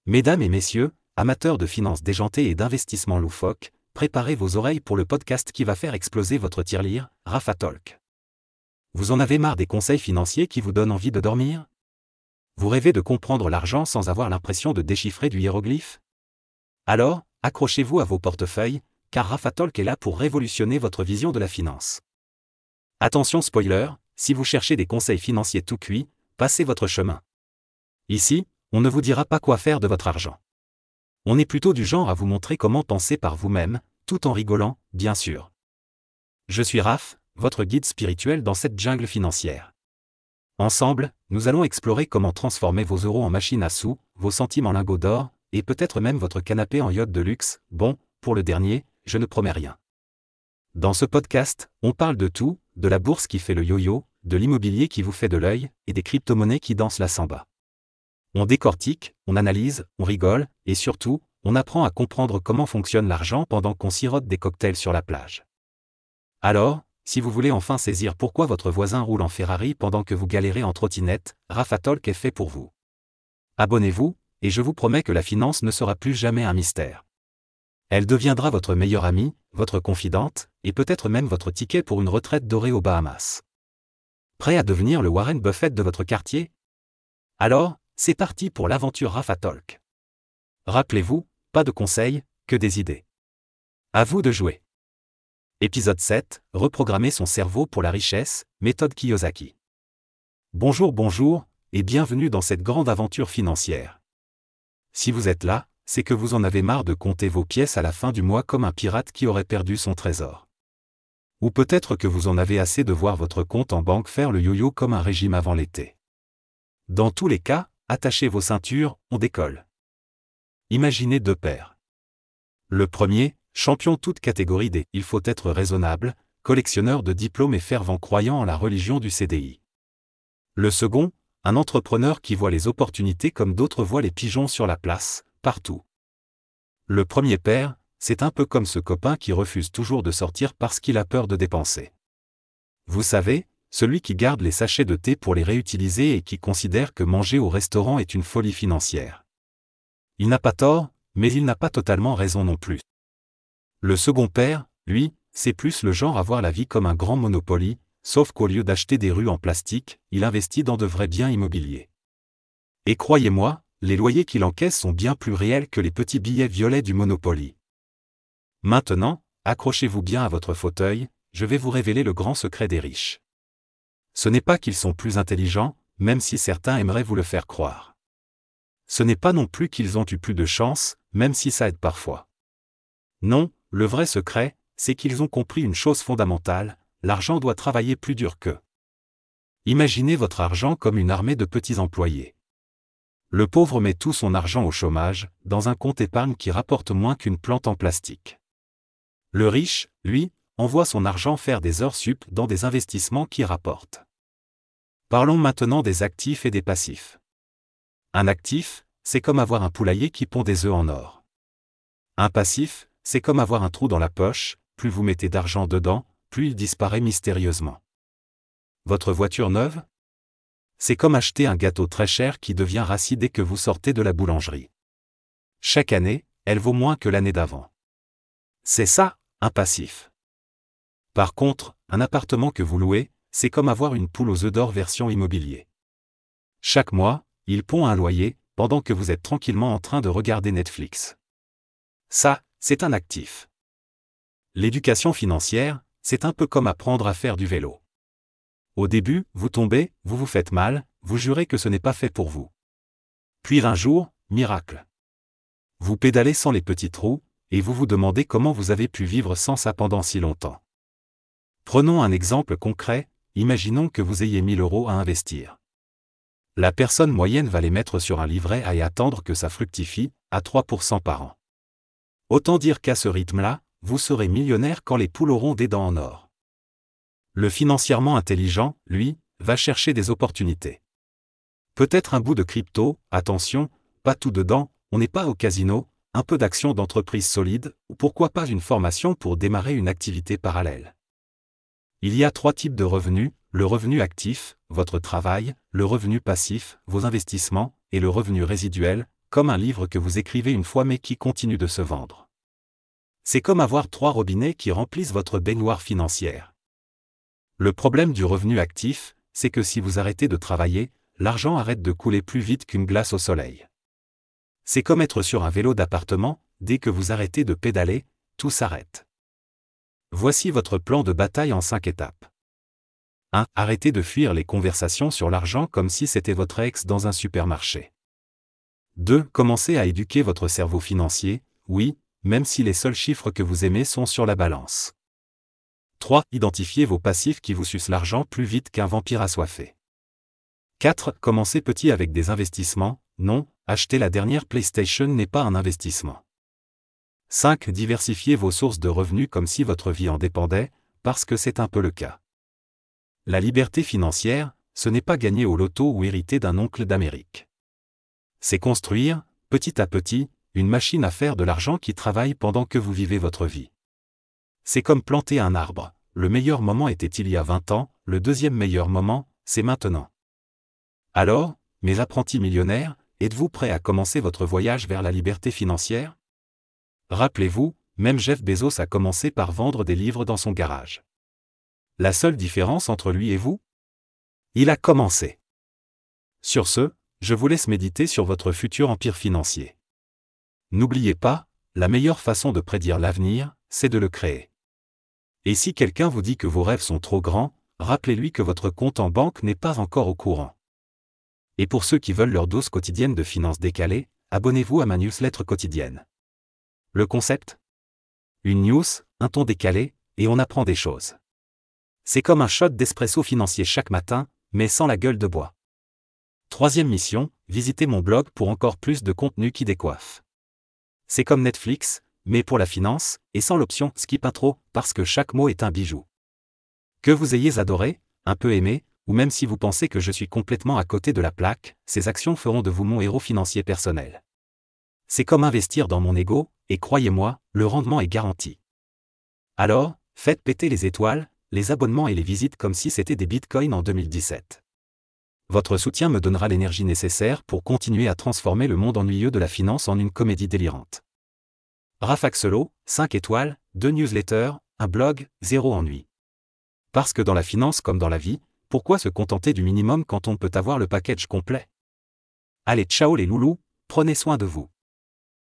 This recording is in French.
Mesdames et messieurs, amateurs de finances déjantées et d'investissements loufoques, préparez vos oreilles pour le podcast qui va faire exploser votre tirelire, Rafa Talk. Vous en avez marre des conseils financiers qui vous donnent envie de dormir? Vous rêvez de comprendre l'argent sans avoir l'impression de déchiffrer du hiéroglyphe? Alors, accrochez-vous à vos portefeuilles, car Rafa Talk est là pour révolutionner votre vision de la finance. Attention spoiler, si vous cherchez des conseils financiers tout cuits, passez votre chemin. Ici, on ne vous dira pas quoi faire de votre argent. On est plutôt du genre à vous montrer comment penser par vous-même, tout en rigolant, bien sûr. Je suis Raph, votre guide spirituel dans cette jungle financière. Ensemble, nous allons explorer comment transformer vos euros en machines à sous, vos centimes en lingots d'or, et peut-être même votre canapé en yacht de luxe. Bon, pour le dernier, je ne promets rien. Dans ce podcast, on parle de tout, de la bourse qui fait le yo-yo, de l'immobilier qui vous fait de l'œil, et des crypto-monnaies qui dansent la samba. On décortique, on analyse, on rigole, et surtout, on apprend à comprendre comment fonctionne l'argent pendant qu'on sirote des cocktails sur la plage. Alors, si vous voulez enfin saisir pourquoi votre voisin roule en Ferrari pendant que vous galérez en trottinette, Rafa Talk est fait pour vous. Abonnez-vous, et je vous promets que la finance ne sera plus jamais un mystère. Elle deviendra votre meilleure amie, votre confidente, et peut-être même votre ticket pour une retraite dorée aux Bahamas. Prêt à devenir le Warren Buffett de votre quartier? Alors, c'est parti pour l'aventure Rafa Talk. Rappelez-vous, pas de conseils, que des idées. À vous de jouer. Épisode 7, reprogrammer son cerveau pour la richesse, méthode Kiyosaki. Bonjour, et bienvenue dans cette grande aventure financière. Si vous êtes là, c'est que vous en avez marre de compter vos pièces à la fin du mois comme un pirate qui aurait perdu son trésor. Ou peut-être que vous en avez assez de voir votre compte en banque faire le yo-yo comme un régime avant l'été. Dans tous les cas, attachez vos ceintures, on décolle. Imaginez deux pères. Le premier, champion toute catégorie des « il faut être raisonnable », collectionneur de diplômes et fervent croyant en la religion du CDI. Le second, un entrepreneur qui voit les opportunités comme d'autres voient les pigeons sur la place, partout. Le premier père, c'est un peu comme ce copain qui refuse toujours de sortir parce qu'il a peur de dépenser. Vous savez, celui qui garde les sachets de thé pour les réutiliser et qui considère que manger au restaurant est une folie financière. Il n'a pas tort, mais il n'a pas totalement raison non plus. Le second père, lui, c'est plus le genre à voir la vie comme un grand Monopoly, sauf qu'au lieu d'acheter des rues en plastique, il investit dans de vrais biens immobiliers. Et croyez-moi, les loyers qu'il encaisse sont bien plus réels que les petits billets violets du Monopoly. Maintenant, accrochez-vous bien à votre fauteuil, je vais vous révéler le grand secret des riches. Ce n'est pas qu'ils sont plus intelligents, même si certains aimeraient vous le faire croire. Ce n'est pas non plus qu'ils ont eu plus de chance, même si ça aide parfois. Non, le vrai secret, c'est qu'ils ont compris une chose fondamentale, l'argent doit travailler plus dur qu'eux. Imaginez votre argent comme une armée de petits employés. Le pauvre met tout son argent au chômage, dans un compte épargne qui rapporte moins qu'une plante en plastique. Le riche, lui, envoie son argent faire des heures sup dans des investissements qui rapportent. Parlons maintenant des actifs et des passifs. Un actif, c'est comme avoir un poulailler qui pond des œufs en or. Un passif, c'est comme avoir un trou dans la poche, plus vous mettez d'argent dedans, plus il disparaît mystérieusement. Votre voiture neuve? C'est comme acheter un gâteau très cher qui devient rassis dès que vous sortez de la boulangerie. Chaque année, elle vaut moins que l'année d'avant. C'est ça, un passif. Par contre, un appartement que vous louez, c'est comme avoir une poule aux œufs d'or version immobilier. Chaque mois, il pond un loyer, pendant que vous êtes tranquillement en train de regarder Netflix. Ça, c'est un actif. L'éducation financière, c'est un peu comme apprendre à faire du vélo. Au début, vous tombez, vous vous faites mal, vous jurez que ce n'est pas fait pour vous. Puis un jour, miracle. Vous pédalez sans les petits trous, et vous vous demandez comment vous avez pu vivre sans ça pendant si longtemps. Prenons un exemple concret, imaginons que vous ayez 1000 € à investir. La personne moyenne va les mettre sur un livret A et attendre que ça fructifie, à 3% par an. Autant dire qu'à ce rythme-là, vous serez millionnaire quand les poules auront des dents en or. Le financièrement intelligent, lui, va chercher des opportunités. Peut-être un bout de crypto, attention, pas tout dedans, on n'est pas au casino, un peu d'actions d'entreprise solide, ou pourquoi pas une formation pour démarrer une activité parallèle. Il y a 3 types de revenus, le revenu actif, votre travail, le revenu passif, vos investissements, et le revenu résiduel, comme un livre que vous écrivez une fois mais qui continue de se vendre. C'est comme avoir 3 robinets qui remplissent votre baignoire financière. Le problème du revenu actif, c'est que si vous arrêtez de travailler, l'argent arrête de couler plus vite qu'une glace au soleil. C'est comme être sur un vélo d'appartement, dès que vous arrêtez de pédaler, tout s'arrête. Voici votre plan de bataille en 5 étapes. 1. Arrêtez de fuir les conversations sur l'argent comme si c'était votre ex dans un supermarché. 2. Commencez à éduquer votre cerveau financier, oui, même si les seuls chiffres que vous aimez sont sur la balance. 3. Identifiez vos passifs qui vous sucent l'argent plus vite qu'un vampire assoiffé. 4. Commencez petit avec des investissements, non, acheter la dernière PlayStation n'est pas un investissement. 5. Diversifiez vos sources de revenus comme si votre vie en dépendait, parce que c'est un peu le cas. La liberté financière, ce n'est pas gagner au loto ou hériter d'un oncle d'Amérique. C'est construire, petit à petit, une machine à faire de l'argent qui travaille pendant que vous vivez votre vie. C'est comme planter un arbre. Le meilleur moment était il y a 20 ans, le deuxième meilleur moment, c'est maintenant. Alors, mes apprentis millionnaires, êtes-vous prêts à commencer votre voyage vers la liberté financière? Rappelez-vous, même Jeff Bezos a commencé par vendre des livres dans son garage. La seule différence entre lui et vous? Il a commencé. Sur ce, je vous laisse méditer sur votre futur empire financier. N'oubliez pas, la meilleure façon de prédire l'avenir, c'est de le créer. Et si quelqu'un vous dit que vos rêves sont trop grands, rappelez-lui que votre compte en banque n'est pas encore au courant. Et pour ceux qui veulent leur dose quotidienne de finances décalées, abonnez-vous à ma newsletter quotidienne. Le concept? Une news, un ton décalé, et on apprend des choses. C'est comme un shot d'espresso financier chaque matin, mais sans la gueule de bois. 3e mission, visitez mon blog pour encore plus de contenu qui décoiffe. C'est comme Netflix, mais pour la finance, et sans l'option skip intro, parce que chaque mot est un bijou. Que vous ayez adoré, un peu aimé, ou même si vous pensez que je suis complètement à côté de la plaque, ces actions feront de vous mon héros financier personnel. C'est comme investir dans mon ego, et croyez-moi, le rendement est garanti. Alors, faites péter les étoiles, les abonnements et les visites comme si c'était des bitcoins en 2017. Votre soutien me donnera l'énergie nécessaire pour continuer à transformer le monde ennuyeux de la finance en une comédie délirante. Raph Axelot, 5 étoiles, 2 newsletters, un blog, 0 ennui. Parce que dans la finance comme dans la vie, pourquoi se contenter du minimum quand on peut avoir le package complet? Allez, ciao les loulous, prenez soin de vous.